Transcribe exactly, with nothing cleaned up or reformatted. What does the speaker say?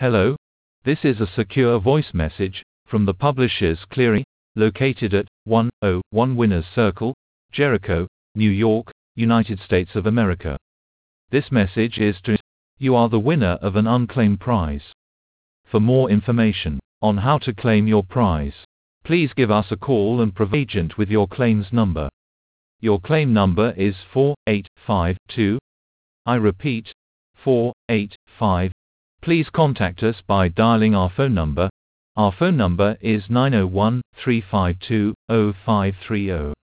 Hello. This is a secure voice message from the publishers Cleary, located at one oh one Winners Circle, Jericho, New York, United States of America. This message is to you are the winner of an unclaimed prize. For more information on how to claim your prize, please give us a call and provide an agent with your claims number. Your claim number is four eight five two. I repeat, four eight five. Please contact us by dialing our phone number. Our phone number is nine oh one, three five two, oh five three oh.